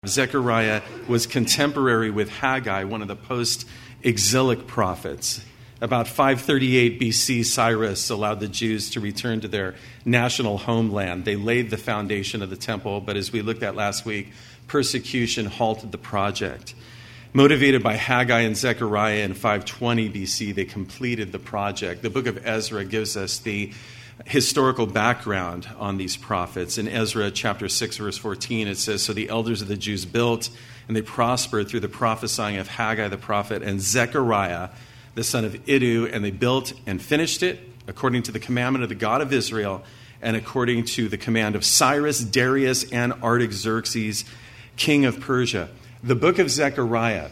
Zechariah was contemporary with Haggai, one of the post-exilic prophets. About 538 BC, Cyrus allowed the Jews to return to their national homeland. They laid the foundation of the temple, but as we looked at last week, persecution halted the project. Motivated by Haggai and Zechariah in 520 BC, they completed the project. The book of Ezra gives us the historical background on these prophets. In Ezra chapter 6, verse 14, it says, "So the elders of the Jews built, and they prospered through the prophesying of Haggai the prophet and Zechariah, the son of Iddo, and they built and finished it according to the commandment of the God of Israel and according to the command of Cyrus, Darius, and Artaxerxes, king of Persia." The book of Zechariah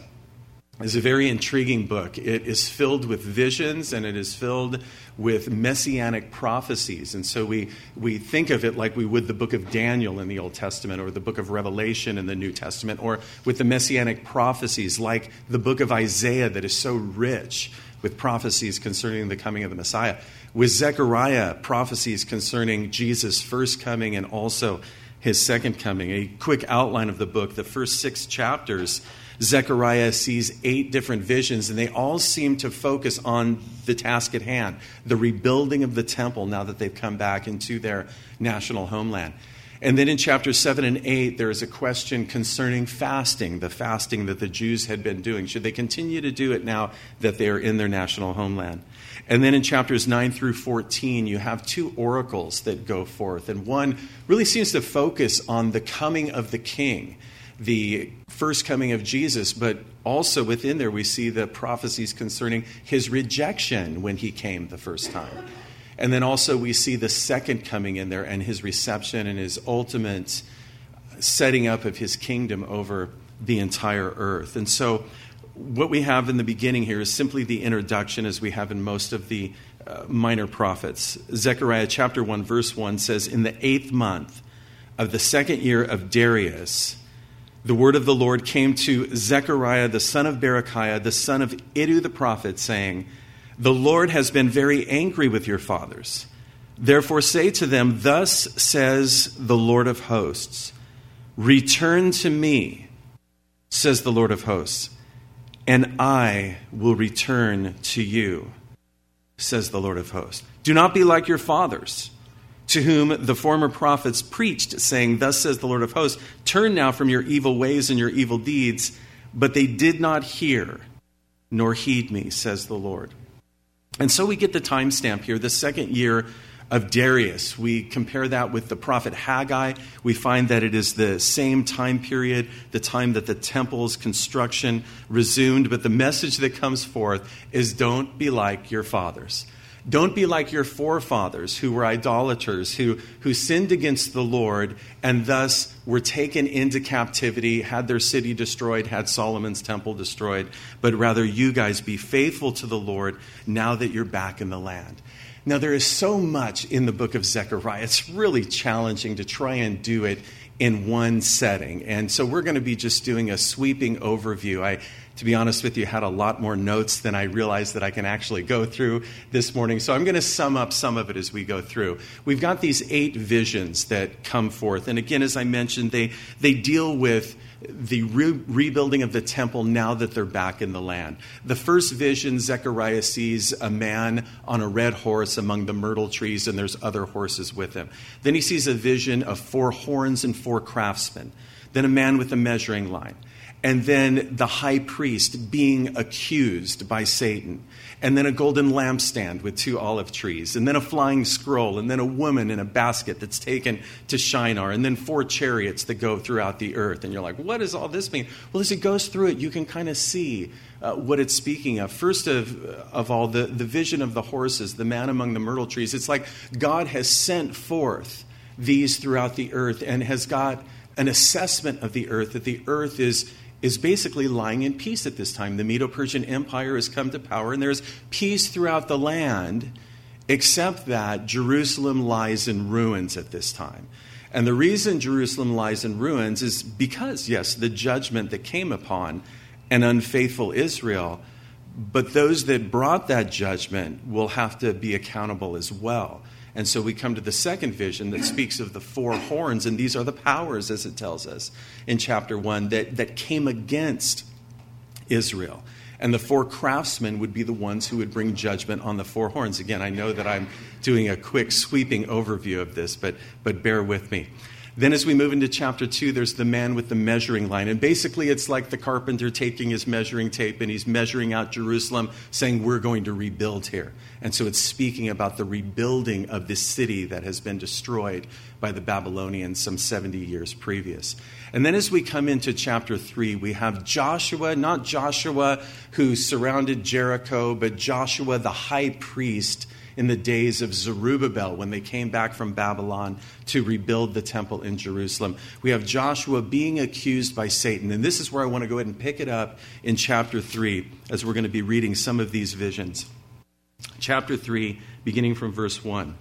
is a very intriguing book. It is filled with visions and it is filled with messianic prophecies. And so we think of it like we would the book of Daniel in the Old Testament or the book of Revelation in the New Testament, or with the messianic prophecies like the book of Isaiah that is so rich with prophecies concerning the coming of the Messiah. With Zechariah, prophecies concerning Jesus' first coming and also his second coming. A quick outline of the book, the first 6 chapters, Zechariah sees 8 different visions, and they all seem to focus on the task at hand, the rebuilding of the temple now that they've come back into their national homeland. And then in chapters 7 and 8, there is a question concerning fasting, the fasting that the Jews had been doing. Should they continue to do it now that they are in their national homeland? And then in chapters 9 through 14, you have 2 oracles that go forth. And one really seems to focus on the coming of the king, the first coming of Jesus, but also within there we see the prophecies concerning his rejection when he came the first time. And then also we see the second coming in there and his reception and his ultimate setting up of his kingdom over the entire earth. And so what we have in the beginning here is simply the introduction, as we have in most of the minor prophets. Zechariah chapter 1 verse 1 says, "In the 8th month of the 2nd year of Darius, the word of the Lord came to Zechariah, the son of Berechiah, the son of Iddo the prophet, saying, the Lord has been very angry with your fathers. Therefore say to them, thus says the Lord of hosts, return to me, says the Lord of hosts, and I will return to you, says the Lord of hosts. Do not be like your fathers, to whom the former prophets preached, saying, thus says the Lord of hosts, turn now from your evil ways and your evil deeds. But they did not hear, nor heed me, says the Lord. And so we get the timestamp here, the 2nd year of Darius. We compare that with the prophet Haggai. We find that it is the same time period, the time that the temple's construction resumed. But the message that comes forth is, don't be like your fathers. Don't be like your forefathers who were idolaters, who sinned against the Lord and thus were taken into captivity, had their city destroyed, had Solomon's temple destroyed. But rather you guys be faithful to the Lord now that you're back in the land. Now there is so much in the book of Zechariah. It's really challenging to try and do it in one setting. And so we're going to be just doing a sweeping overview. To be honest with you, had a lot more notes than I realized that I can actually go through this morning. So I'm going to sum up some of it as we go through. We've got these 8 visions that come forth. And again, as I mentioned, they deal with the rebuilding of the temple now that they're back in the land. The first vision, Zechariah sees a man on a red horse among the myrtle trees, and there's other horses with him. Then he sees a vision of 4 horns and 4 craftsmen. Then a man with a measuring line. And then the high priest being accused by Satan. And then a golden lampstand with 2 olive trees. And then a flying scroll. And then a woman in a basket that's taken to Shinar. And then 4 chariots that go throughout the earth. And you're like, what does all this mean? Well, as it goes through it, you can kind of see what it's speaking of. First of all, the vision of the horses, the man among the myrtle trees. It's like God has sent forth these throughout the earth and has got an assessment of the earth, that the earth is basically lying in peace at this time. The Medo-Persian Empire has come to power, and there's peace throughout the land, except that Jerusalem lies in ruins at this time. And the reason Jerusalem lies in ruins is because, yes, the judgment that came upon an unfaithful Israel, but those that brought that judgment will have to be accountable as well. And so we come to the second vision that speaks of the four horns, and these are the powers, as it tells us in chapter 1, that came against Israel. And the four craftsmen would be the ones who would bring judgment on the four horns. Again, I know that I'm doing a quick sweeping overview of this, but bear with me. Then as we move into chapter 2, there's the man with the measuring line. And basically it's like the carpenter taking his measuring tape and he's measuring out Jerusalem, saying we're going to rebuild here. And so it's speaking about the rebuilding of this city that has been destroyed by the Babylonians some 70 years previous. And then as we come into chapter 3, we have Joshua, not Joshua who surrounded Jericho, but Joshua the high priest in the days of Zerubbabel when they came back from Babylon to rebuild the temple in Jerusalem. We have Joshua being accused by Satan. And this is where I want to go ahead and pick it up in chapter 3 as we're going to be reading some of these visions. Chapter 3, beginning from verse 1.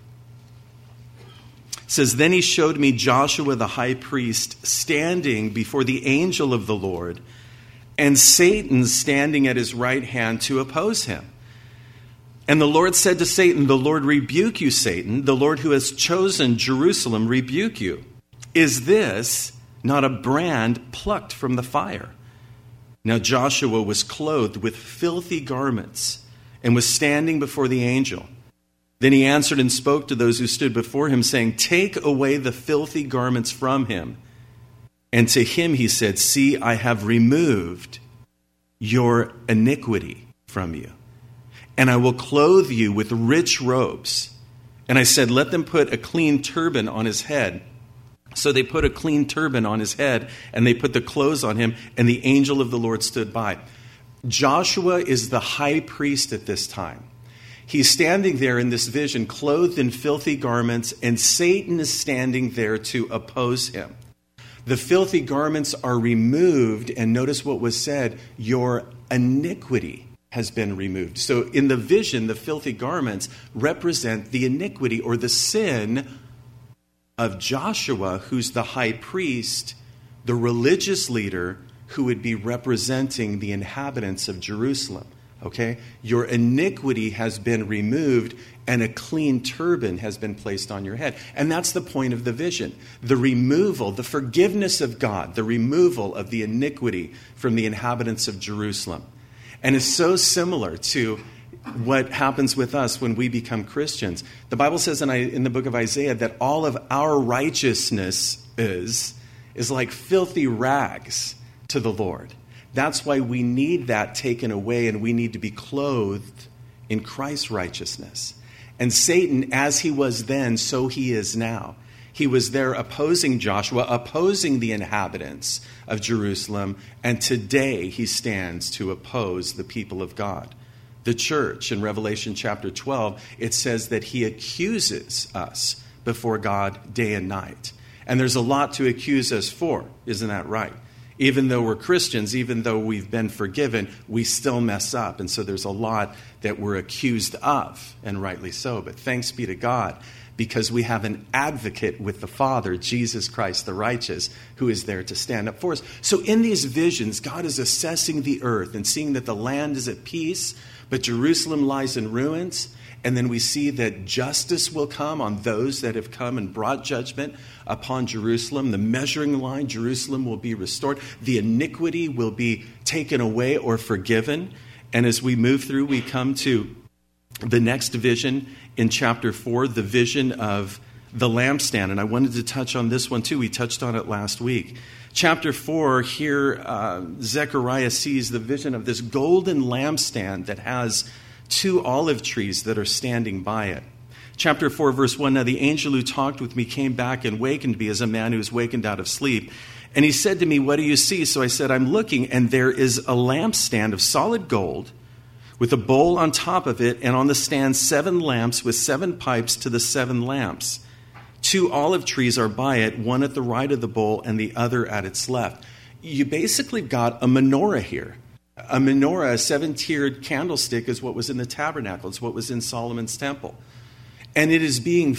It says, "Then he showed me Joshua the high priest standing before the angel of the Lord, and Satan standing at his right hand to oppose him. And the Lord said to Satan, 'The Lord rebuke you, Satan. The Lord who has chosen Jerusalem rebuke you. Is this not a brand plucked from the fire?' Now Joshua was clothed with filthy garments and was standing before the angel. Then he answered and spoke to those who stood before him, saying, 'Take away the filthy garments from him.' And to him he said, 'See, I have removed your iniquity from you. And I will clothe you with rich robes.' And I said, 'Let them put a clean turban on his head.' So they put a clean turban on his head, and they put the clothes on him, and the angel of the Lord stood by." Joshua is the high priest at this time. He's standing there in this vision, clothed in filthy garments, and Satan is standing there to oppose him. The filthy garments are removed, and notice what was said, "Your iniquity has been removed." So in the vision, the filthy garments represent the iniquity or the sin of Joshua, who's the high priest, the religious leader who would be representing the inhabitants of Jerusalem. Okay? Your iniquity has been removed and a clean turban has been placed on your head. And that's the point of the vision. The removal, the forgiveness of God, the removal of the iniquity from the inhabitants of Jerusalem. And it's so similar to what happens with us when we become Christians. The Bible says in the book of Isaiah that all of our righteousness is like filthy rags to the Lord. That's why we need that taken away, and we need to be clothed in Christ's righteousness. And Satan, as he was then, so he is now. He was there opposing Joshua, opposing the inhabitants of Jerusalem, and today he stands to oppose the people of God. The church, in Revelation chapter 12, it says that he accuses us before God day and night. And there's a lot to accuse us for, isn't that right? Even though we're Christians, even though we've been forgiven, we still mess up. And so there's a lot that we're accused of, and rightly so. But thanks be to God, because we have an advocate with the Father, Jesus Christ the righteous, who is there to stand up for us. So in these visions, God is assessing the earth and seeing that the land is at peace, but Jerusalem lies in ruins. And then we see that justice will come on those that have come and brought judgment upon Jerusalem. The measuring line, Jerusalem, will be restored. The iniquity will be taken away or forgiven. And as we move through, we come to the next vision in chapter 4, the vision of the lampstand. And I wanted to touch on this one too. We touched on it last week. Chapter 4, here Zechariah sees the vision of this golden lampstand that has 2 olive trees that are standing by it. Chapter 4, verse 1, "Now the angel who talked with me came back and wakened me as a man who is wakened out of sleep. And he said to me, 'What do you see?' So I said, 'I'm looking, and there is a lampstand of solid gold with a bowl on top of it, and on the stand 7 lamps with 7 pipes to the 7 lamps. 2 olive trees are by it, one at the right of the bowl and the other at its left.'" You basically got a menorah here. A menorah, a 7-tiered candlestick, is what was in the tabernacle. It's what was in Solomon's temple. And it is being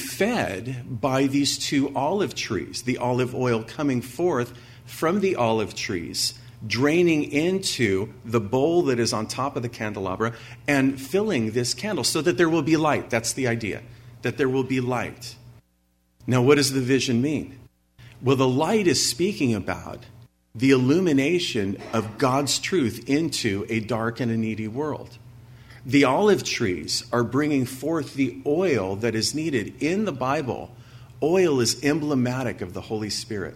fed by these 2 olive trees, the olive oil coming forth from the olive trees, draining into the bowl that is on top of the candelabra and filling this candle so that there will be light. That's the idea. that there will be light. Now, what does the vision mean? Well, the light is speaking about the illumination of God's truth into a dark and a needy world. The olive trees are bringing forth the oil that is needed. In the Bible, oil is emblematic of the Holy Spirit,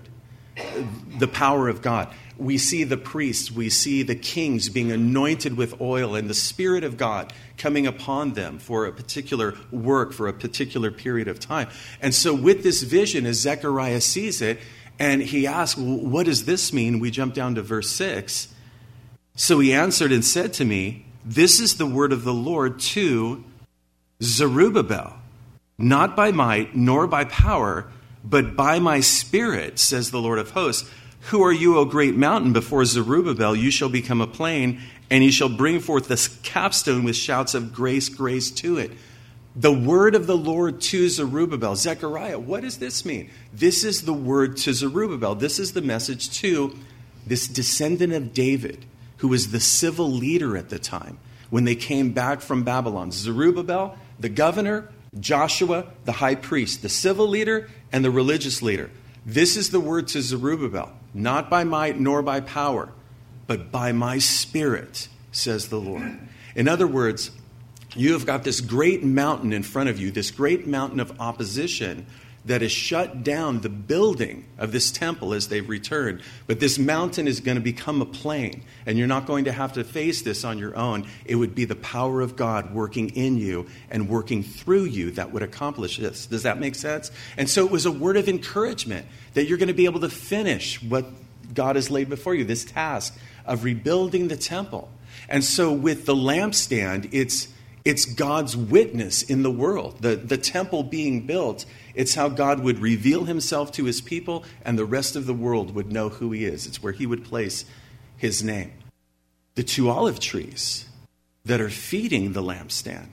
the power of God. We see the priests, we see the kings being anointed with oil and the Spirit of God coming upon them for a particular work, for a particular period of time. And so with this vision, as Zechariah sees it, and he asks, well, what does this mean? We jump down to verse 6. So he answered and said to me, this is the word of the Lord to Zerubbabel, not by might nor by power, but by my Spirit, says the Lord of hosts. Who are you, O great mountain? Before Zerubbabel you shall become a plain, and he shall bring forth the capstone with shouts of grace, grace to it. The word of the Lord to Zerubbabel. Zechariah, what does this mean? This is the word to Zerubbabel. This is the message to this descendant of David, who was the civil leader at the time when they came back from Babylon. Zerubbabel, the governor, Joshua, the high priest, the civil leader and the religious leader. This is the word to Zerubbabel, not by might nor by power, but by my Spirit, says the Lord. In other words, you have got this great mountain in front of you, this great mountain of opposition that has shut down the building of this temple as they've returned. But this mountain is going to become a plain, and you're not going to have to face this on your own. It would be the power of God working in you and working through you that would accomplish this. Does that make sense? And so it was a word of encouragement that you're going to be able to finish what God has laid before you, this task of rebuilding the temple. And so with the lampstand, it's God's witness in the world. The temple being built, it's how God would reveal himself to his people and the rest of the world would know who he is. It's where he would place his name. The two olive trees that are feeding the lampstand,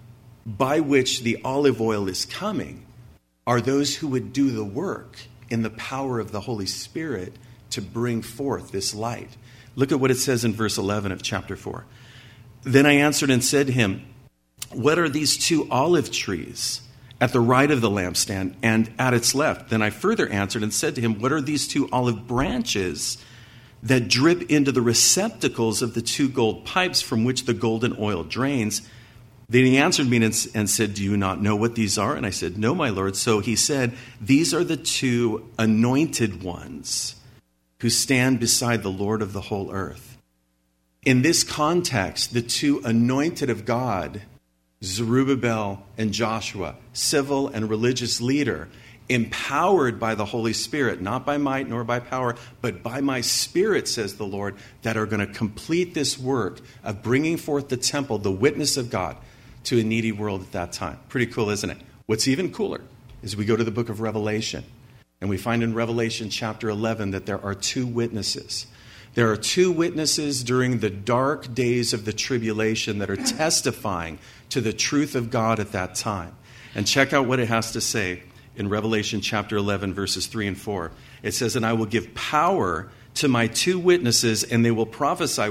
by which the olive oil is coming, are those who would do the work in the power of the Holy Spirit to bring forth this light. Look at what it says in verse 11 of chapter 4. Then I answered and said to him, what are these two olive trees at the right of the lampstand and at its left? Then I further answered and said to him, what are these two olive branches that drip into the receptacles of the two gold pipes from which the golden oil drains? Then he answered me and said, do you not know what these are? And I said, no, my Lord. So he said, these are the two anointed ones who stand beside the Lord of the whole earth. In this context, the two anointed of God, Zerubbabel and Joshua, civil and religious leader, empowered by the Holy Spirit, not by might nor by power, but by my Spirit, says the Lord, that are going to complete this work of bringing forth the temple, the witness of God, to a needy world at that time. Pretty cool, isn't it? What's even cooler is we go to the book of Revelation, and we find in Revelation chapter 11 that there are two witnesses. There are two witnesses during the dark days of the tribulation that are testifying to the truth of God at that time. And check out what it has to say in Revelation chapter 11, verses 3 and 4. It says, and I will give power to my two witnesses, and they will prophesy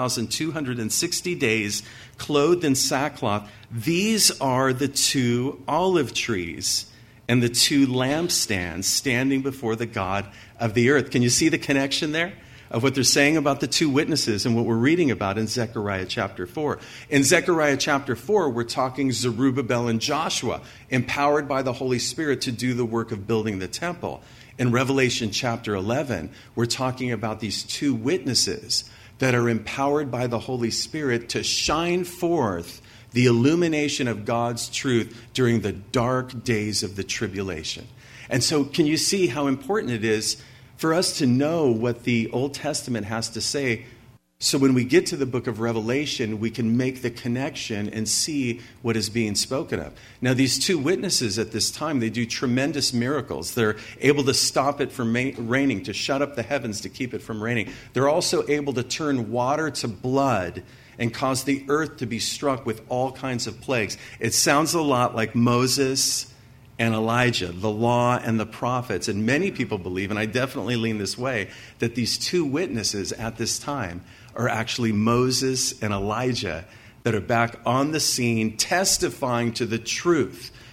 1,260 days, clothed in sackcloth. These are the two olive trees and the two lampstands standing before the God of the earth. Can you see the connection there of what they're saying about the two witnesses and what we're reading about in Zechariah chapter 4? In Zechariah chapter 4, we're talking Zerubbabel and Joshua, empowered by the Holy Spirit to do the work of building the temple. In Revelation chapter 11, we're talking about these two witnesses that are empowered by the Holy Spirit to shine forth the illumination of God's truth during the dark days of the tribulation. And so can you see how important it is for us to know what the Old Testament has to say, so when we get to the book of Revelation, we can make the connection and see what is being spoken of. Now, these two witnesses at this time, they do tremendous miracles. They're able to stop it from raining, to shut up the heavens to keep it from raining. They're also able to turn water to blood and cause the earth to be struck with all kinds of plagues. It sounds a lot like Moses and Elijah, the law and the prophets. And many people believe, and I definitely lean this way, that these two witnesses at this time are actually Moses and Elijah that are back on the scene testifying to the truth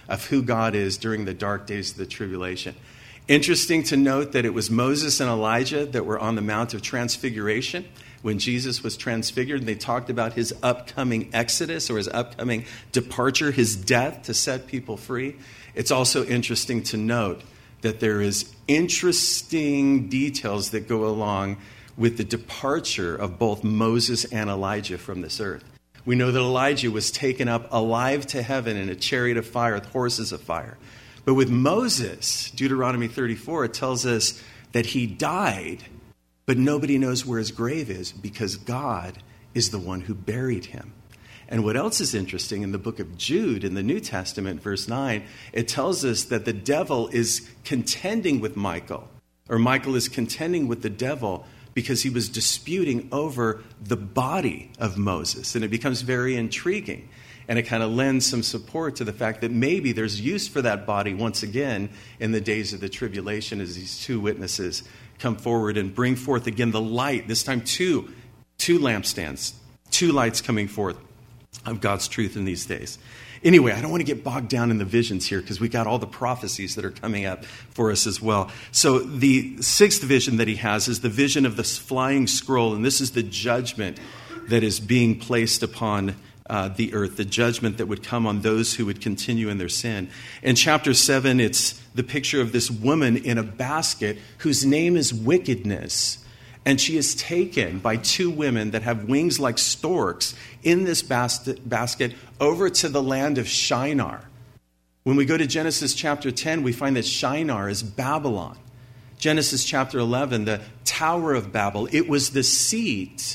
of who God is during the dark days of the tribulation. Interesting to note that it was Moses and Elijah that were on the Mount of Transfiguration when Jesus was transfigured, and they talked about his upcoming exodus or his upcoming departure, his death to set people free. It's also interesting to note that there is interesting details that go along with the departure of both Moses and Elijah from this earth. We know that Elijah was taken up alive to heaven in a chariot of fire with horses of fire. But with Moses, Deuteronomy 34, it tells us that he died, but nobody knows where his grave is because God is the one who buried him. And what else is interesting, in the book of Jude, in the New Testament, verse 9, it tells us that the devil is contending with Michael, or Michael is contending with the devil because he was disputing over the body of Moses. And it becomes very intriguing. And it kind of lends some support to the fact that maybe there's use for that body once again in the days of the tribulation as these two witnesses come forward and bring forth again the light, this time two lampstands, two lights coming forth of God's truth in these days. Anyway, I don't want to get bogged down in the visions here because we got all the prophecies that are coming up for us as well. So the sixth vision that he has is the vision of this flying scroll, and this is the judgment that is being placed upon the earth, the judgment that would come on those who would continue in their sin. In chapter 7, it's the picture of this woman in a basket whose name is Wickedness. And she is taken by two women that have wings like storks in this basket over to the land of Shinar. When we go to Genesis chapter 10, we find that Shinar is Babylon. Genesis chapter 11, the Tower of Babel, it was the seat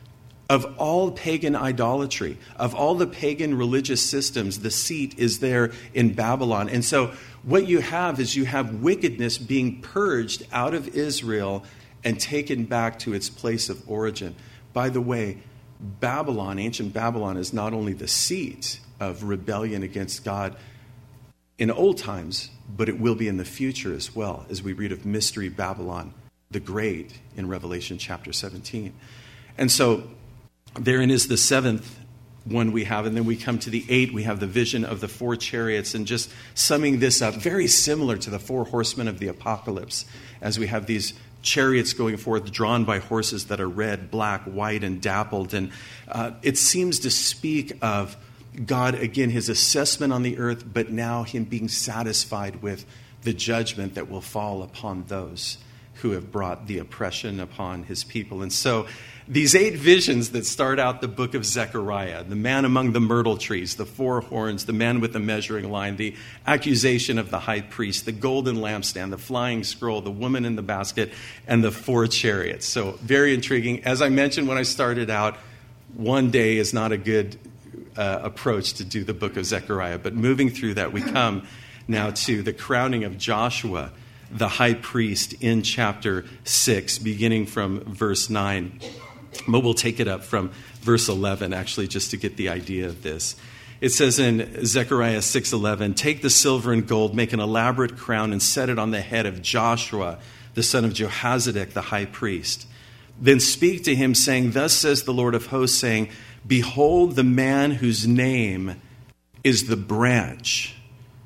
of all pagan idolatry, of all the pagan religious systems. The seat is there in Babylon. And so what you have is you have wickedness being purged out of Israel and taken back to its place of origin. By the way, Babylon, ancient Babylon, is not only the seat of rebellion against God in old times, but it will be in the future as well, as we read of Mystery Babylon the Great in Revelation chapter 17. And so therein is the seventh one we have, and then we come to the 8. We have the vision of the 4 chariots, and just summing this up, very similar to the 4 horsemen of the apocalypse, as we have these chariots going forth drawn by horses that are red, black, white, and dappled. And it seems to speak of God, again, his assessment on the earth, but now him being satisfied with the judgment that will fall upon those who have brought the oppression upon his people. And so these 8 visions that start out the book of Zechariah, the man among the myrtle trees, the 4 horns, the man with the measuring line, the accusation of the high priest, the golden lampstand, the flying scroll, the woman in the basket, and the 4 chariots. So very intriguing. As I mentioned when I started out, one day is not a good approach to do the book of Zechariah. But moving through that, we come now to the crowning of Joshua, the high priest, in chapter 6, beginning from verse 9. But we'll take it up from verse 11, actually, just to get the idea of this. It says in Zechariah 6:11, "Take the silver and gold, make an elaborate crown, and set it on the head of Joshua, the son of Jehozadak, the high priest. Then speak to him, saying, Thus says the Lord of hosts, saying, Behold the man whose name is the branch.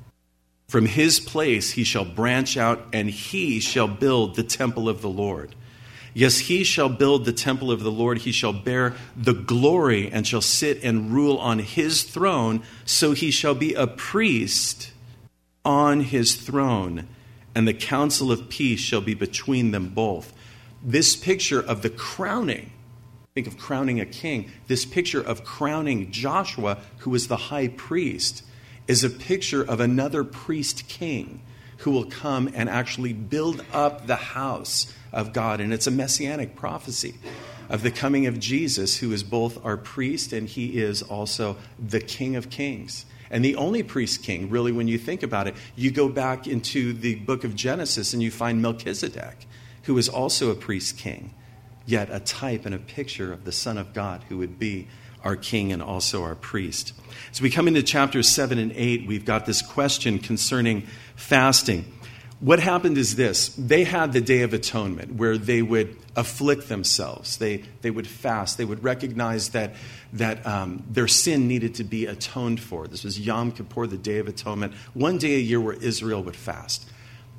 From his place he shall branch out, and he shall build the temple of the Lord. Yes, he shall build the temple of the Lord. He shall bear the glory and shall sit and rule on his throne. So he shall be a priest on his throne, and the counsel of peace shall be between them both." This picture of the crowning, think of crowning a king, this picture of crowning Joshua, who is the high priest, is a picture of another priest king who will come and actually build up the house of God. And it's a messianic prophecy of the coming of Jesus, who is both our priest and he is also the King of Kings. And the only priest king, really, when you think about it, you go back into the book of Genesis and you find Melchizedek, who is also a priest king, yet a type and a picture of the Son of God, who would be our king and also our priest. As we come into chapters 7 and 8, we've got this question concerning fasting. What happened is this. They had the Day of Atonement where they would afflict themselves. They would fast. They would recognize that their sin needed to be atoned for. This was Yom Kippur, the Day of Atonement, one day a year where Israel would fast.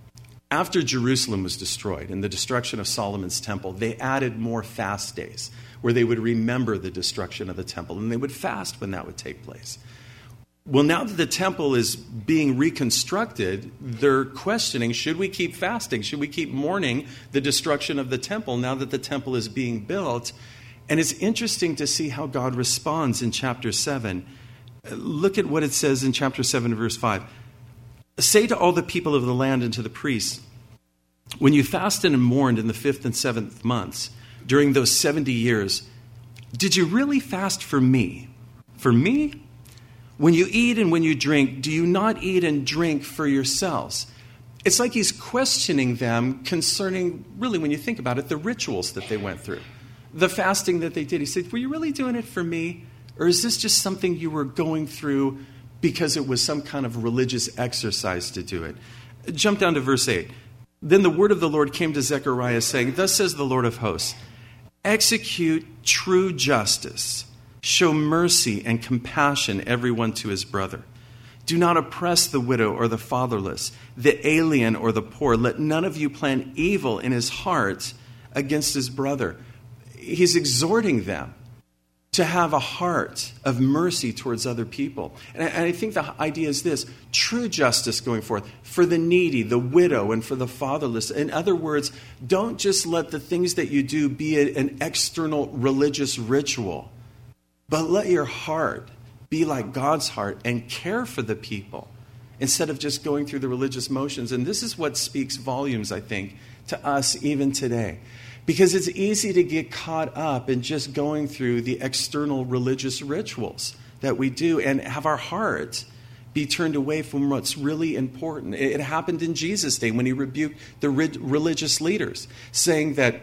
After Jerusalem was destroyed and the destruction of Solomon's temple, they added more fast days where they would remember the destruction of the temple, and they would fast when that would take place. Well, now that the temple is being reconstructed, they're questioning, should we keep fasting? Should we keep mourning the destruction of the temple now that the temple is being built? And it's interesting to see how God responds in chapter 7. Look at what it says in chapter 7, verse 5. Say to all the people of the land and to the priests, when you fasted and mourned in the 5th and 7th months, during those 70 years, did you really fast for me? For me? When you eat and when you drink, do you not eat and drink for yourselves? It's like he's questioning them concerning, really, when you think about it, the rituals that they went through, the fasting that they did. He said, were you really doing it for me? Or is this just something you were going through because it was some kind of religious exercise to do it? Jump down to verse 8. Then the word of the Lord came to Zechariah saying, thus says the Lord of hosts, execute true justice. Show mercy and compassion everyone to his brother. Do not oppress the widow or the fatherless, the alien or the poor. Let none of you plan evil in his heart against his brother. He's exhorting them to have a heart of mercy towards other people. And I think the idea is this, true justice going forth for the needy, the widow, and for the fatherless. In other words, don't just let the things that you do be an external religious ritual. But let your heart be like God's heart and care for the people instead of just going through the religious motions. And this is what speaks volumes, I think, to us even today. Because it's easy to get caught up in just going through the external religious rituals that we do and have our heart be turned away from what's really important. It happened in Jesus' day when he rebuked the religious leaders, saying that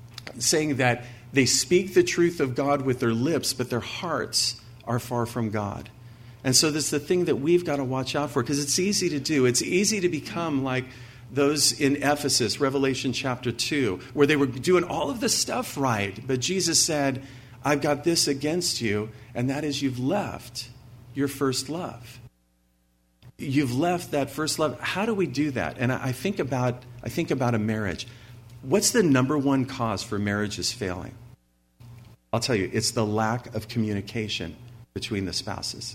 they speak the truth of God with their lips, but their hearts are far from God. And so this is the thing that we've got to watch out for, because it's easy to do. It's easy to become like those in Ephesus, Revelation chapter 2, where they were doing all of the stuff right. But Jesus said, I've got this against you, and that is you've left your first love. You've left that first love. How do we do that? And I think about a marriage. What's the number one cause for marriages failing? I'll tell you, it's the lack of communication between the spouses.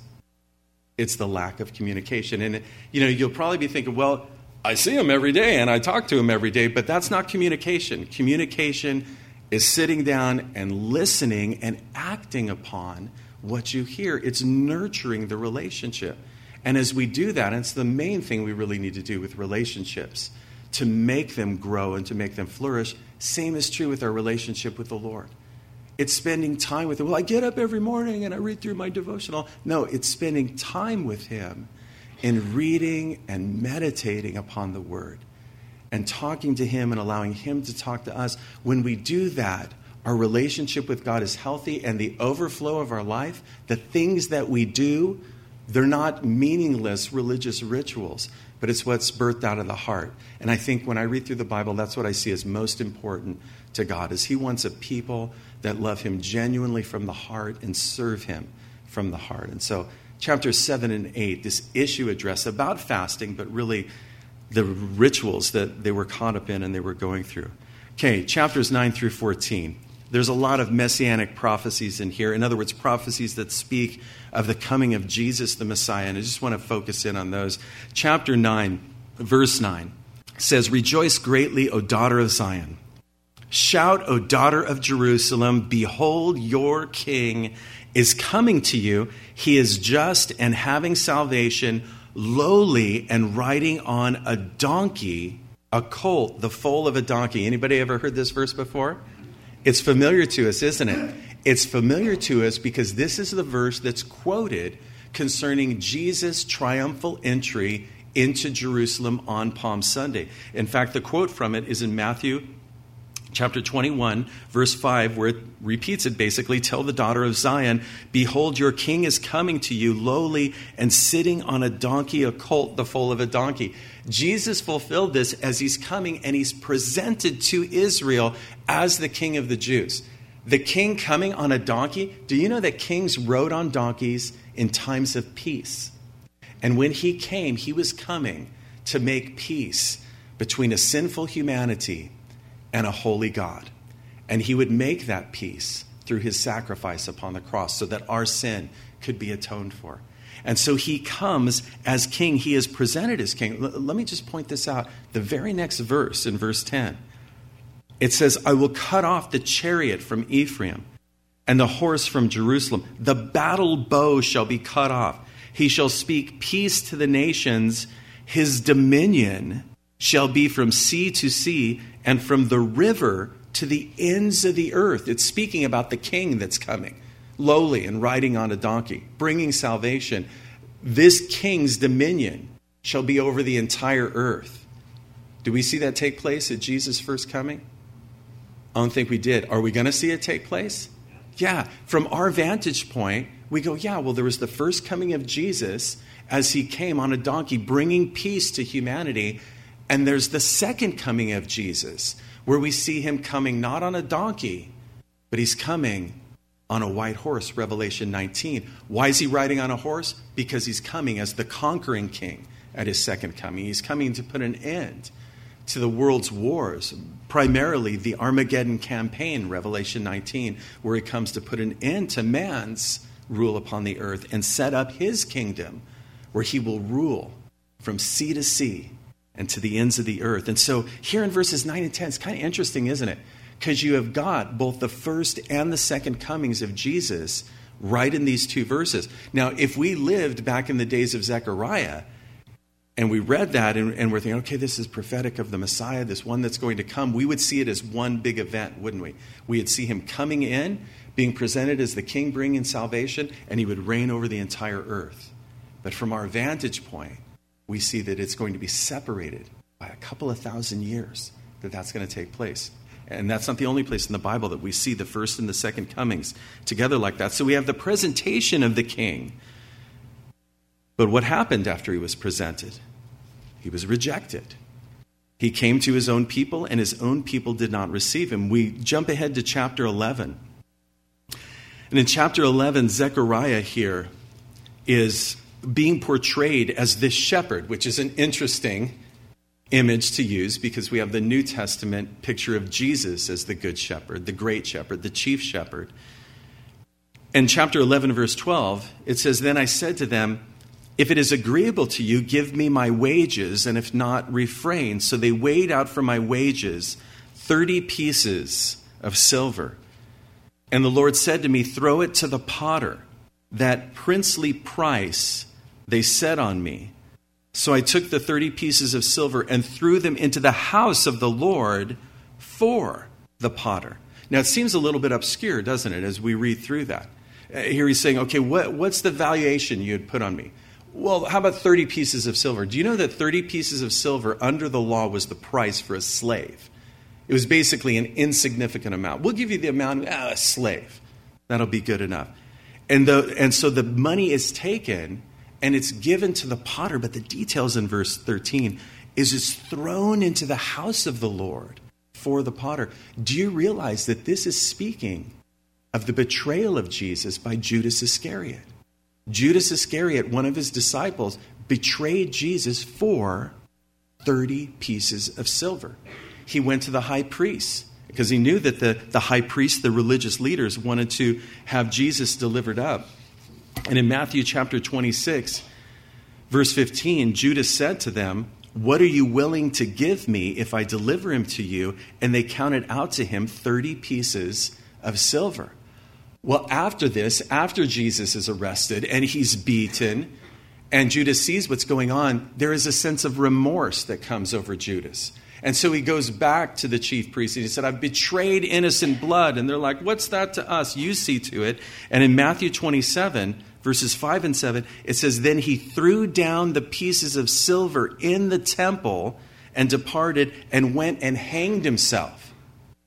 It's the lack of communication. And, you'll probably be thinking, well, I see him every day and I talk to him every day, but that's not communication. Communication is sitting down and listening and acting upon what you hear. It's nurturing the relationship. And as we do that, and it's the main thing we really need to do with relationships, to make them grow and to make them flourish. Same is true with our relationship with the Lord. It's spending time with him. Well, I get up every morning and I read through my devotional. No, it's spending time with him in reading and meditating upon the word and talking to him and allowing him to talk to us. When we do that, our relationship with God is healthy, and the overflow of our life, the things that we do, they're not meaningless religious rituals, but it's what's birthed out of the heart. And I think when I read through the Bible, that's what I see as most important to God, is he wants a people that love him genuinely from the heart and serve him from the heart. And so chapters 7 and 8, this issue addressed about fasting, but really the rituals that they were caught up in and they were going through. Okay, chapters 9 through 14. There's a lot of messianic prophecies in here. In other words, prophecies that speak of the coming of Jesus, the Messiah. And I just want to focus in on those. Chapter 9, verse 9 says, "Rejoice greatly, O daughter of Zion. Shout, O daughter of Jerusalem. Behold, your king is coming to you. He is just and having salvation, lowly and riding on a donkey, a colt, the foal of a donkey." Anybody ever heard this verse before? It's familiar to us, isn't it? It's familiar to us because this is the verse that's quoted concerning Jesus' triumphal entry into Jerusalem on Palm Sunday. In fact, the quote from it is in Matthew chapter 21, verse 5, where it repeats it basically, tell the daughter of Zion, behold, your king is coming to you lowly and sitting on a donkey, a colt, the foal of a donkey. Jesus fulfilled this as he's coming and he's presented to Israel as the king of the Jews. The king coming on a donkey. Do you know that kings rode on donkeys in times of peace? And when he came, he was coming to make peace between a sinful humanity and a holy God. And he would make that peace through his sacrifice upon the cross so that our sin could be atoned for. And so he comes as king. He is presented as king. Let me just point this out. The very next verse, in verse 10, it says, I will cut off the chariot from Ephraim and the horse from Jerusalem. The battle bow shall be cut off. He shall speak peace to the nations. His dominion shall be from sea to sea and from the river to the ends of the earth. It's speaking about the king that's coming, lowly and riding on a donkey, bringing salvation. This king's dominion shall be over the entire earth. Do we see that take place at Jesus' first coming? I don't think we did. Are we going to see it take place? Yeah. From our vantage point, we go, yeah, well, there was the first coming of Jesus as he came on a donkey, bringing peace to humanity. And there's the second coming of Jesus, where we see him coming not on a donkey, but he's coming on a white horse, Revelation 19. Why is he riding on a horse? Because he's coming as the conquering king at his second coming. He's coming to put an end to the world's wars, primarily the Armageddon campaign, Revelation 19, where he comes to put an end to man's rule upon the earth and set up his kingdom, where he will rule from sea to sea and to the ends of the earth. And so here in verses 9 and 10, it's kind of interesting, isn't it? Because you have got both the first and the second comings of Jesus right in these two verses. Now, if we lived back in the days of Zechariah, and we read that and we're thinking, okay, this is prophetic of the Messiah, this one that's going to come, we would see it as one big event, wouldn't we? We would see him coming in, being presented as the king bringing salvation, and he would reign over the entire earth. But from our vantage point, we see that it's going to be separated by a couple of thousand years that's going to take place. And that's not the only place in the Bible that we see the first and the second comings together like that. So we have the presentation of the king. But what happened after he was presented? He was rejected. He came to his own people, and his own people did not receive him. We jump ahead to chapter 11. And in chapter 11, Zechariah here is being portrayed as this shepherd, which is an interesting image to use because we have the New Testament picture of Jesus as the good shepherd, the great shepherd, the chief shepherd. In chapter 11, verse 12, it says, then I said to them, if it is agreeable to you, give me my wages, and if not, refrain. So they weighed out for my wages 30 pieces of silver. And the Lord said to me, throw it to the potter. That princely price they set on me. So I took the 30 pieces of silver and threw them into the house of the Lord for the potter. Now it seems a little bit obscure, doesn't it, as we read through that? Here he's saying, okay, what's the valuation you had put on me? Well, how about 30 pieces of silver? Do you know that 30 pieces of silver under the law was the price for a slave? It was basically an insignificant amount. We'll give you the amount, a slave. That'll be good enough. And so the money is taken and it's given to the potter, but the details in verse 13 is it's thrown into the house of the Lord for the potter. Do you realize that this is speaking of the betrayal of Jesus by Judas Iscariot? Judas Iscariot, one of his disciples, betrayed Jesus for 30 pieces of silver. He went to the high priest because he knew that the high priest, the religious leaders, wanted to have Jesus delivered up. And in Matthew chapter 26, verse 15, Judas said to them, what are you willing to give me if I deliver him to you? And they counted out to him 30 pieces of silver. Well, after this, after Jesus is arrested and he's beaten and Judas sees what's going on, there is a sense of remorse that comes over Judas. And so he goes back to the chief priest and he said, I've betrayed innocent blood. And they're like, what's that to us? You see to it. And in Matthew 27, verses 5 and 7, it says, then he threw down the pieces of silver in the temple and departed and went and hanged himself.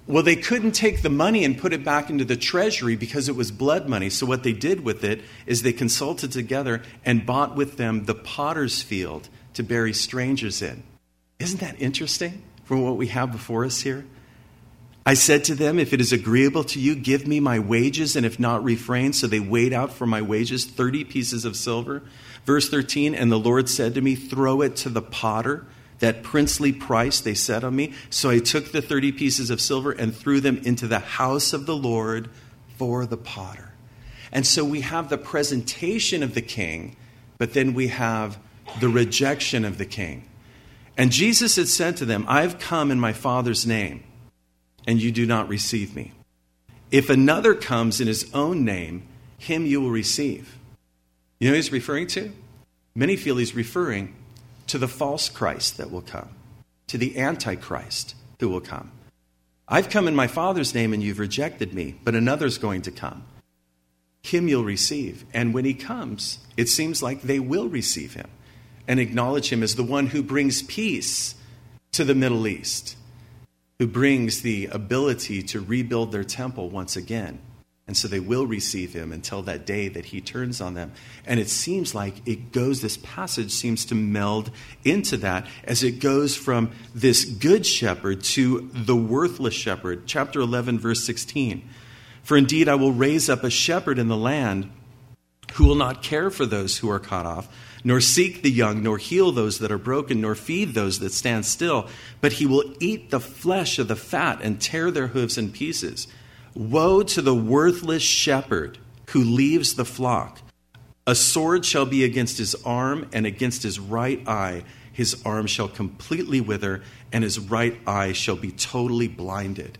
Well, they couldn't take the money and put it back into the treasury because it was blood money. So what they did with it is they consulted together and bought with them the potter's field to bury strangers in. Isn't that interesting from what we have before us here? I said to them, if it is agreeable to you, give me my wages, and if not, refrain. So they weighed out for my wages 30 pieces of silver. Verse 13, and the Lord said to me, throw it to the potter. That princely price they set on me. So I took the 30 pieces of silver and threw them into the house of the Lord for the potter. And so we have the presentation of the king, but then we have the rejection of the king. And Jesus had said to them, I've come in my Father's name, and you do not receive me. If another comes in his own name, him you will receive. You know who he's referring to? Many feel he's referring to the false Christ that will come, to the Antichrist who will come. I've come in my Father's name and you've rejected me, but another's going to come. Him you'll receive. And when he comes, it seems like they will receive him and acknowledge him as the one who brings peace to the Middle East, who brings the ability to rebuild their temple once again. And so they will receive him until that day that he turns on them. And it seems like this passage seems to meld into that as it goes from this good shepherd to the worthless shepherd. Chapter 11, verse 16. For indeed I will raise up a shepherd in the land who will not care for those who are cut off, nor seek the young, nor heal those that are broken, nor feed those that stand still. But he will eat the flesh of the fat and tear their hooves in pieces. Woe to the worthless shepherd who leaves the flock. A sword shall be against his arm, and against his right eye his arm shall completely wither, and his right eye shall be totally blinded.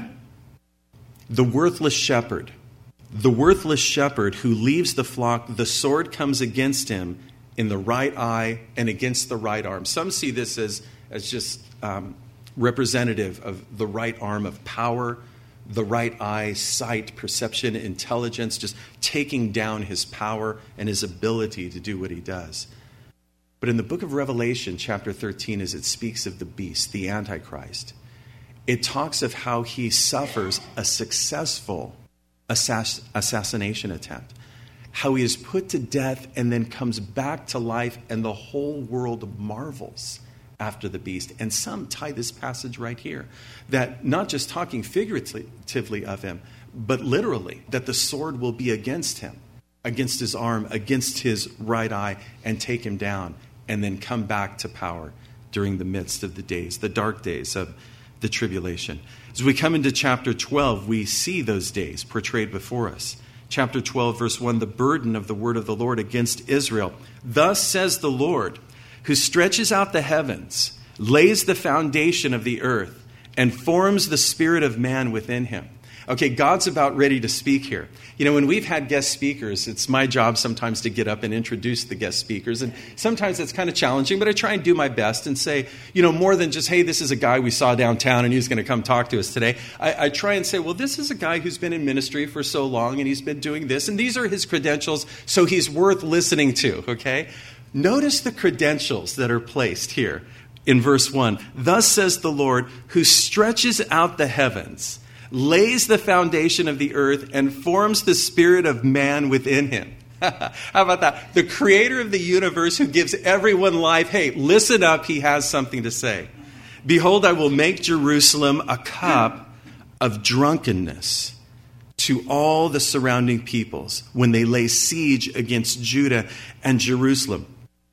The worthless shepherd who leaves the flock, the sword comes against him in the right eye and against the right arm. Some see this as just representative of the right arm of power, the right eye, sight, perception, intelligence, just taking down his power and his ability to do what he does. But in the book of Revelation, chapter 13, as it speaks of the beast, the Antichrist, it talks of how he suffers a successful assassination attempt, how he is put to death and then comes back to life, and the whole world marvels after the beast. And some tie this passage right here, that not just talking figuratively of him, but literally, that the sword will be against him, against his arm, against his right eye, and take him down, and then come back to power during the midst of the days, the dark days of the tribulation. As we come into chapter 12, we see those days portrayed before us. Chapter 12, verse 1, the burden of the word of the Lord against Israel. Thus says the Lord, who stretches out the heavens, lays the foundation of the earth, and forms the spirit of man within him. Okay, God's about ready to speak here. You know, when we've had guest speakers, it's my job sometimes to get up and introduce the guest speakers. And sometimes it's kind of challenging, but I try and do my best and say, you know, more than just, hey, this is a guy we saw downtown and he's going to come talk to us today. I try and say, well, this is a guy who's been in ministry for so long and he's been doing this. And these are his credentials, so he's worth listening to, okay? Notice the credentials that are placed here in verse 1. Thus says the Lord, who stretches out the heavens, lays the foundation of the earth, and forms the spirit of man within him. How about that? The creator of the universe who gives everyone life. Hey, listen up. He has something to say. Behold, I will make Jerusalem a cup of drunkenness to all the surrounding peoples when they lay siege against Judah and Jerusalem.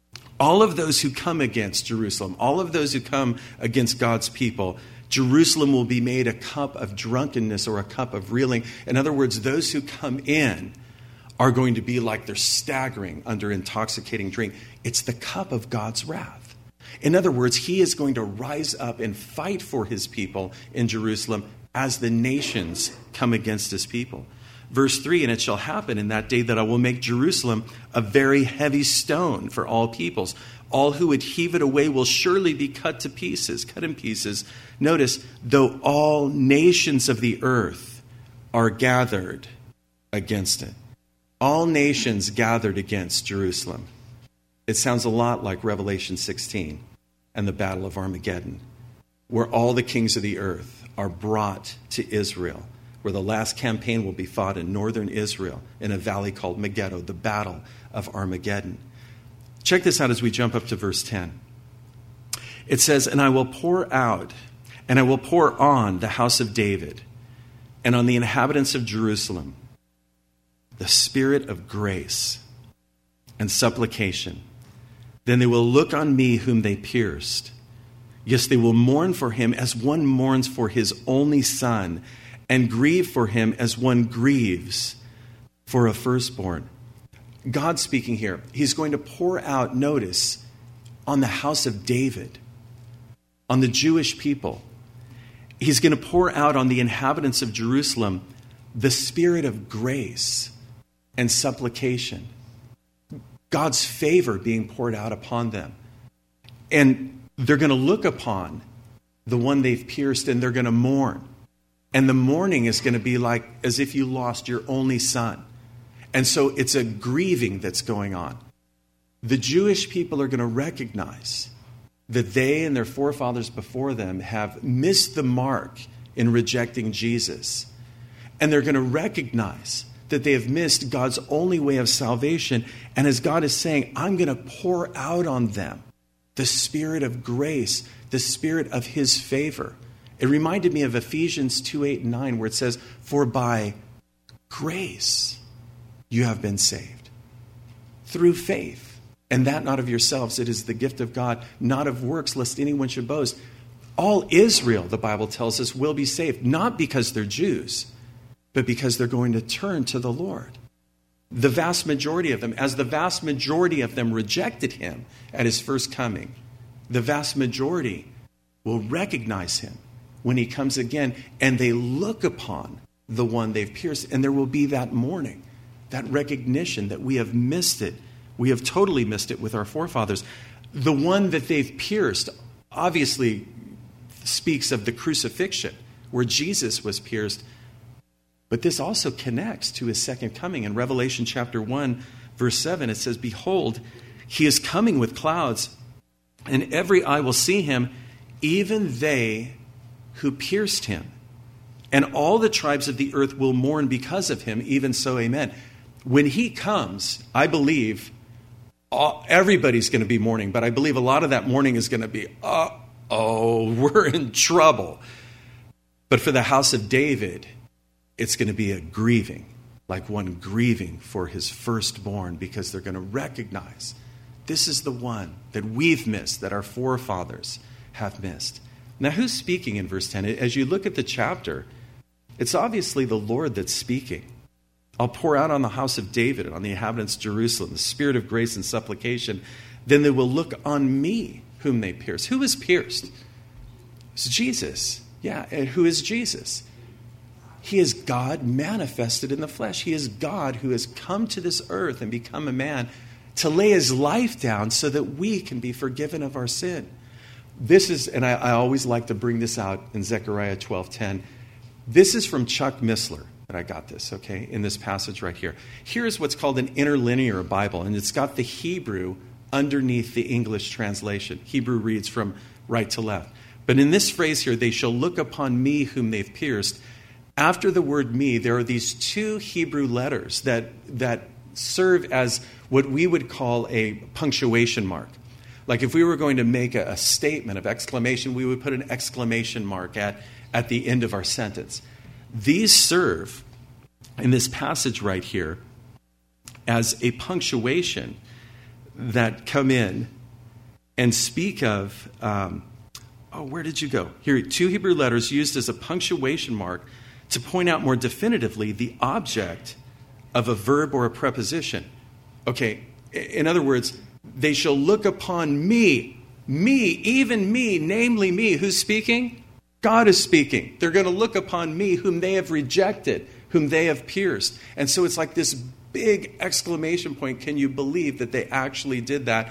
All of those who come against Jerusalem, all of those who come against God's people, Jerusalem will be made a cup of drunkenness or a cup of reeling. In other words, those who come in are going to be like they're staggering under intoxicating drink. It's the cup of God's wrath. In other words, he is going to rise up and fight for his people in Jerusalem as the nations come against his people. Verse 3, and it shall happen in that day that I will make Jerusalem a very heavy stone for all peoples. All who would heave it away will surely be cut in pieces. Notice, though all nations of the earth are gathered against it. All nations gathered against Jerusalem. It sounds a lot like Revelation 16 and the Battle of Armageddon, where all the kings of the earth are brought to Israel, where the last campaign will be fought in northern Israel in a valley called Megiddo, the Battle of Armageddon. Check this out as we jump up to verse 10. It says, "And I will pour out, and I will pour on the house of David and on the inhabitants of Jerusalem the spirit of grace and supplication. Then they will look on me whom they pierced. Yes, they will mourn for him as one mourns for his only son, and grieve for him as one grieves for a firstborn." God speaking here. He's going to pour out, notice, on the house of David, on the Jewish people. He's going to pour out on the inhabitants of Jerusalem the spirit of grace and supplication. God's favor being poured out upon them. And they're going to look upon the one they've pierced and they're going to mourn. And the mourning is going to be like as if you lost your only son. And so it's a grieving that's going on. The Jewish people are going to recognize that they and their forefathers before them have missed the mark in rejecting Jesus. And they're going to recognize that they have missed God's only way of salvation. And as God is saying, I'm going to pour out on them the spirit of grace, the spirit of his favor. It reminded me of Ephesians 2:8-9, where it says, "For by grace you have been saved, through faith, and that not of yourselves. It is the gift of God, not of works, lest anyone should boast." All Israel, the Bible tells us, will be saved, not because they're Jews, but because they're going to turn to the Lord. The vast majority of them, as the vast majority of them rejected him at his first coming, the vast majority will recognize him when he comes again, and they look upon the one they've pierced, and there will be that mourning, that recognition that we have missed it. We have totally missed it with our forefathers. The one that they've pierced obviously speaks of the crucifixion, where Jesus was pierced. But this also connects to his second coming. In Revelation chapter 1, verse 7, it says, "Behold, he is coming with clouds, and every eye will see him, even they who pierced him. And all the tribes of the earth will mourn because of him, even so, amen." When he comes, I believe everybody's going to be mourning, but I believe a lot of that mourning is going to be, we're in trouble. But for the house of David, it's going to be a grieving, like one grieving for his firstborn, because they're going to recognize this is the one that we've missed, that our forefathers have missed. Now, who's speaking in verse 10? As you look at the chapter, it's obviously the Lord that's speaking. "I'll pour out on the house of David and on the inhabitants of Jerusalem the spirit of grace and supplication. Then they will look on me whom they pierced." Who is pierced? It's Jesus. Yeah, and who is Jesus? He is God manifested in the flesh. He is God who has come to this earth and become a man to lay his life down so that we can be forgiven of our sin. This is, and I always like to bring this out in Zechariah 12:10. This is from Chuck Missler that I got this, okay, in this passage right here. Here is what's called an interlinear Bible, and it's got the Hebrew underneath the English translation. Hebrew reads from right to left. But in this phrase here, "They shall look upon me whom they've pierced," after the word "me," there are these two Hebrew letters that serve as what we would call a punctuation mark. Like if we were going to make a statement of exclamation, we would put an exclamation mark at the end of our sentence. These serve, in this passage right here, as a punctuation that come in and speak of, where did you go? Here, two Hebrew letters used as a punctuation mark to point out more definitively the object of a verb or a preposition. Okay, in other words, "They shall look upon me, even me, namely me." Who's speaking? God is speaking. They're going to look upon me whom they have rejected, whom they have pierced. And so it's like this big exclamation point. Can you believe that they actually did that?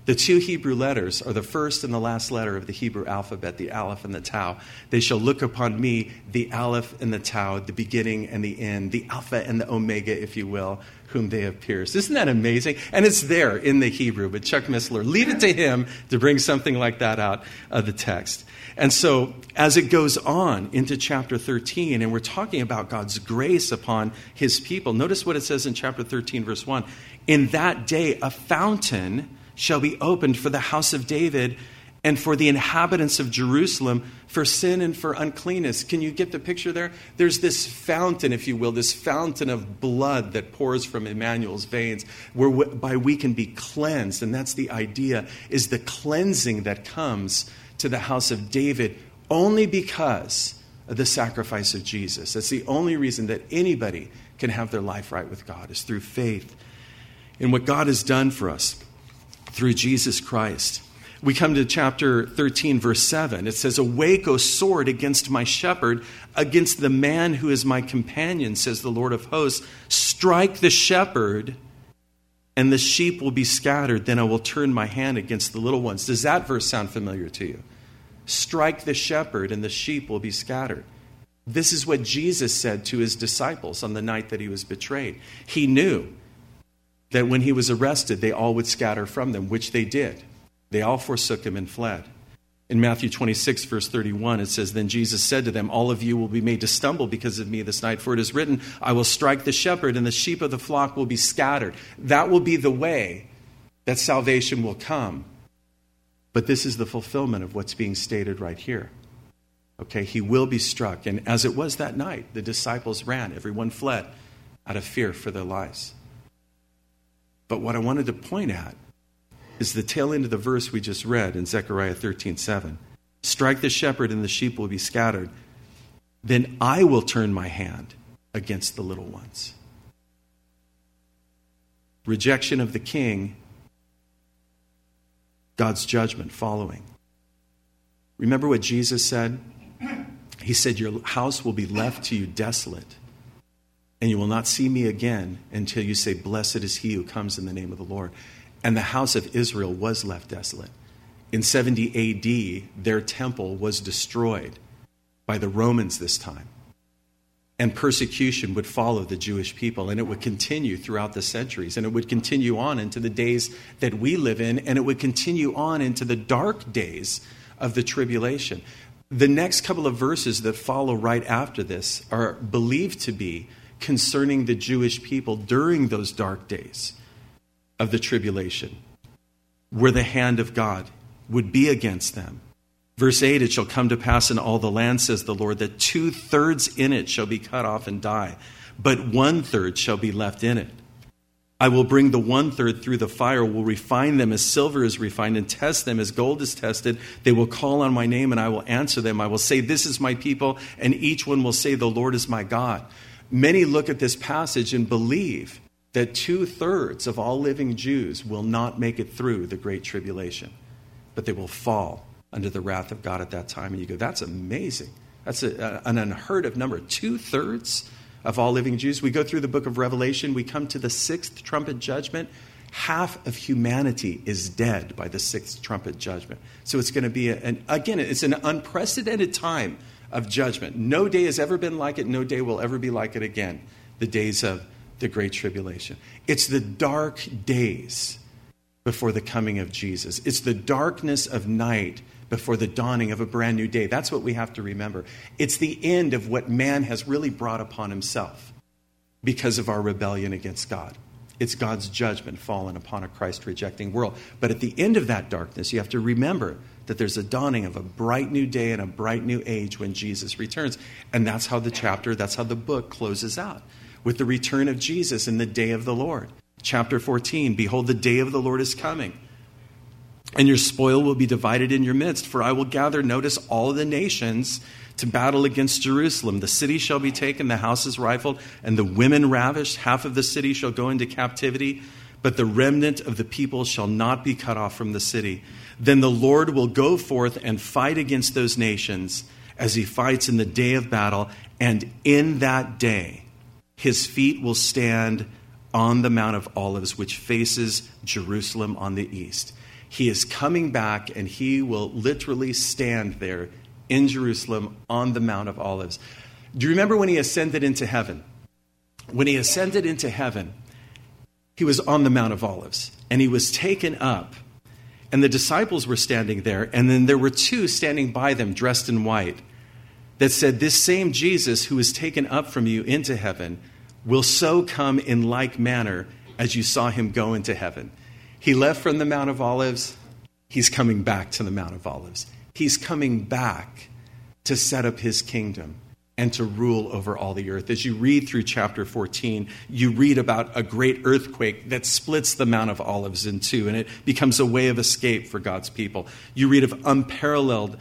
The two Hebrew letters are the first and the last letter of the Hebrew alphabet, the Aleph and the Tau. They shall look upon me, the Aleph and the Tau, the beginning and the end, the Alpha and the Omega, if you will, whom they have pierced. Isn't that amazing? And it's there in the Hebrew, but Chuck Missler, leave it to him to bring something like that out of the text. And so as it goes on into chapter 13, and we're talking about God's grace upon his people, notice what it says in chapter 13, verse 1. In that day, a fountain shall be opened for the house of David and for the inhabitants of Jerusalem for sin and for uncleanness. Can you get the picture there? There's this fountain, if you will, this fountain of blood that pours from Emmanuel's veins whereby we can be cleansed. And that's the idea, is the cleansing that comes to the house of David only because of the sacrifice of Jesus. That's the only reason that anybody can have their life right with God, is through faith in what God has done for us through Jesus Christ. We come to chapter 13, verse 7. It says, awake, O sword, against my shepherd, against the man who is my companion, says the Lord of hosts. Strike the shepherd, and the sheep will be scattered. Then I will turn my hand against the little ones. Does that verse sound familiar to you? Strike the shepherd, and the sheep will be scattered. This is what Jesus said to his disciples on the night that he was betrayed. He knew that when he was arrested, they all would scatter from them, which they did. They all forsook him and fled. In Matthew 26, verse 31, it says, then Jesus said to them, all of you will be made to stumble because of me this night, for it is written, I will strike the shepherd, and the sheep of the flock will be scattered. That will be the way that salvation will come. But this is the fulfillment of what's being stated right here. Okay, he will be struck. And as it was that night, the disciples ran. Everyone fled out of fear for their lives. But what I wanted to point at is the tail end of the verse we just read in Zechariah 13:7. Strike the shepherd and the sheep will be scattered. Then I will turn my hand against the little ones. Rejection of the king, God's judgment following. Remember what Jesus said? He said, your house will be left to you desolate, and you will not see me again until you say, blessed is he who comes in the name of the Lord. And the house of Israel was left desolate. In 70 AD, their temple was destroyed by the Romans this time. And persecution would follow the Jewish people, and it would continue throughout the centuries, and it would continue on into the days that we live in, and it would continue on into the dark days of the tribulation. The next couple of verses that follow right after this are believed to be concerning the Jewish people during those dark days of the tribulation, where the hand of God would be against them. Verse 8, it shall come to pass in all the land, says the Lord, that 2/3 in it shall be cut off and die, but 1/3 shall be left in it. I will bring the 1/3 through the fire, will refine them as silver is refined, and test them as gold is tested. They will call on my name, and I will answer them. I will say, this is my people, and each one will say, the Lord is my God. Many look at this passage and believe that 2/3 of all living Jews will not make it through the Great Tribulation, but they will fall under the wrath of God at that time. And you go, that's amazing. That's an unheard of number. 2/3 of all living Jews. We go through the book of Revelation. We come to the 6th trumpet judgment. Half of humanity is dead by the 6th trumpet judgment. So it's going to be, it's an unprecedented time of judgment. No day has ever been like it. No day will ever be like it again. The days of the Great Tribulation. It's the dark days before the coming of Jesus. It's the darkness of night before the dawning of a brand new day. That's what we have to remember. It's the end of what man has really brought upon himself because of our rebellion against God. It's God's judgment fallen upon a Christ-rejecting world. But at the end of that darkness, you have to remember that there's a dawning of a bright new day and a bright new age when Jesus returns. And that's how the book closes out, with the return of Jesus in the day of the Lord. Chapter 14, behold, the day of the Lord is coming, and your spoil will be divided in your midst. For I will gather, notice, all the nations to battle against Jerusalem. The city shall be taken, the houses rifled, and the women ravished. Half of the city shall go into captivity, but the remnant of the people shall not be cut off from the city. Then the Lord will go forth and fight against those nations as he fights in the day of battle. And in that day, his feet will stand on the Mount of Olives, which faces Jerusalem on the east. He is coming back, and he will literally stand there in Jerusalem on the Mount of Olives. Do you remember when he ascended into heaven? When he ascended into heaven, he was on the Mount of Olives, and he was taken up. And the disciples were standing there, and then there were two standing by them dressed in white that said, "This same Jesus who was taken up from you into heaven will so come in like manner as you saw him go into heaven." He left from the Mount of Olives. He's coming back to the Mount of Olives. He's coming back to set up his kingdom and to rule over all the earth. As you read through chapter 14, you read about a great earthquake that splits the Mount of Olives in two, and it becomes a way of escape for God's people. You read of unparalleled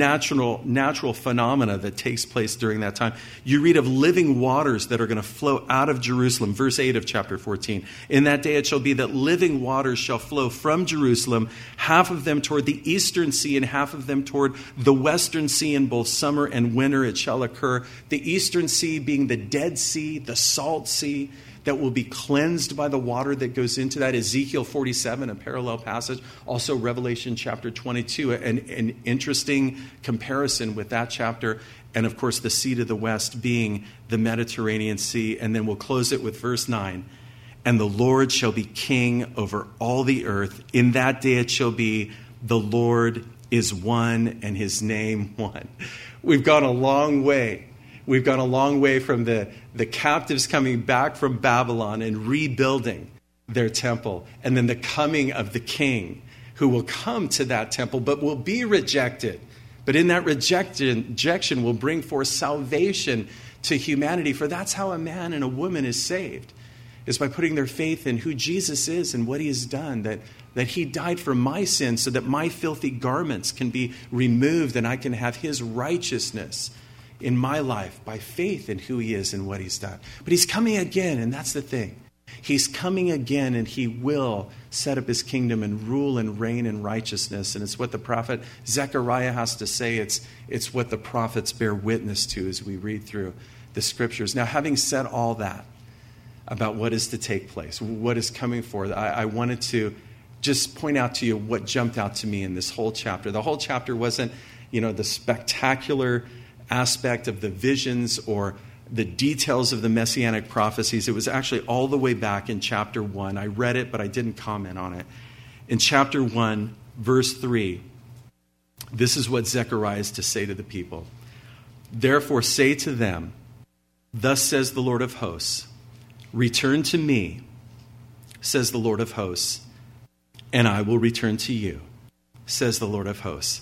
natural phenomena that takes place during that time. You read of living waters that are going to flow out of Jerusalem. Verse 8 of chapter 14. "In that day it shall be that living waters shall flow from Jerusalem, half of them toward the eastern sea and half of them toward the western sea. In both summer and winter it shall occur. The eastern sea being the Dead Sea, the Salt Sea, that will be cleansed by the water that goes into that." Ezekiel 47, a parallel passage. Also Revelation chapter 22, an interesting comparison with that chapter. And of course, the sea to the west being the Mediterranean Sea. And then we'll close it with verse 9. "And the Lord shall be king over all the earth. In that day it shall be, the Lord is one and his name one." We've gone a long way. We've gone a long way from the captives coming back from Babylon and rebuilding their temple. And then the coming of the king who will come to that temple but will be rejected. But in that rejection will bring forth salvation to humanity. For that's how a man and a woman is saved, is by putting their faith in who Jesus is and what he has done. That he died for my sins so that my filthy garments can be removed and I can have his righteousness in my life by faith in who he is and what he's done. But he's coming again, and that's the thing. He's coming again, and he will set up his kingdom and rule and reign in righteousness. And it's what the prophet Zechariah has to say. It's what the prophets bear witness to as we read through the scriptures. Now, having said all that about what is to take place, what is coming forth, I wanted to just point out to you what jumped out to me in this whole chapter. The whole chapter wasn't, the spectacular aspect of the visions or the details of the messianic prophecies. It was actually all the way back in chapter 1. I read it, but I didn't comment on it. In chapter 1, verse 3, this is what Zechariah is to say to the people. "Therefore say to them, thus says the Lord of hosts, return to me, says the Lord of hosts, and I will return to you, says the Lord of hosts."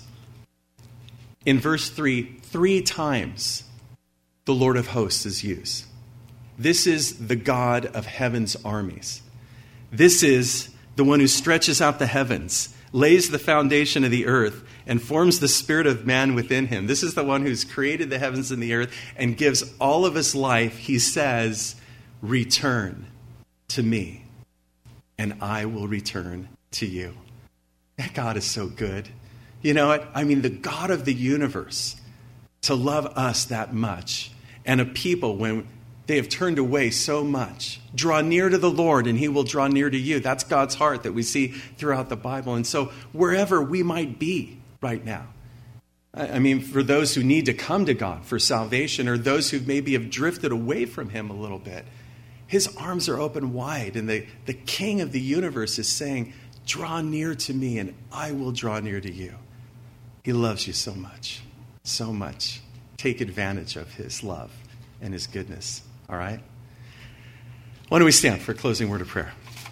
In verse 3 times the Lord of hosts is used. This is the God of heaven's armies. This is the one who stretches out the heavens, lays the foundation of the earth, and forms the spirit of man within him. This is the one who's created the heavens and the earth and gives all of his life. He says, "Return to me, and I will return to you." That God is so good. You know what? The God of the universe, to love us that much, and a people when they have turned away so much. Draw near to the Lord and he will draw near to you. That's God's heart that we see throughout the Bible. And so wherever we might be right now, for those who need to come to God for salvation, or those who maybe have drifted away from him a little bit, his arms are open wide, and the King of the universe is saying, "Draw near to me and I will draw near to you." He loves you so much, so much. Take advantage of his love and his goodness, all right? Why don't we stand for a closing word of prayer?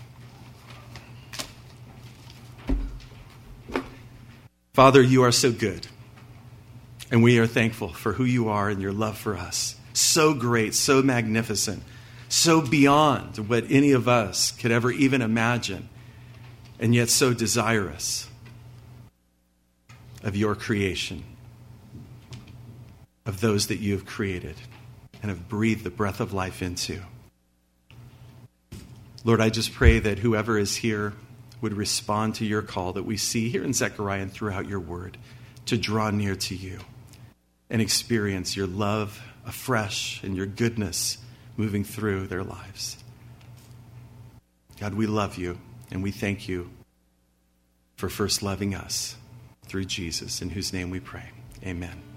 Father, you are so good, and we are thankful for who you are and your love for us. So great, so magnificent, so beyond what any of us could ever even imagine, and yet so desirous of your creation, of those that you have created and have breathed the breath of life into. Lord, I just pray that whoever is here would respond to your call that we see here in Zechariah and throughout your word, to draw near to you and experience your love afresh and your goodness moving through their lives. God, we love you and we thank you for first loving us through Jesus, in whose name we pray. Amen.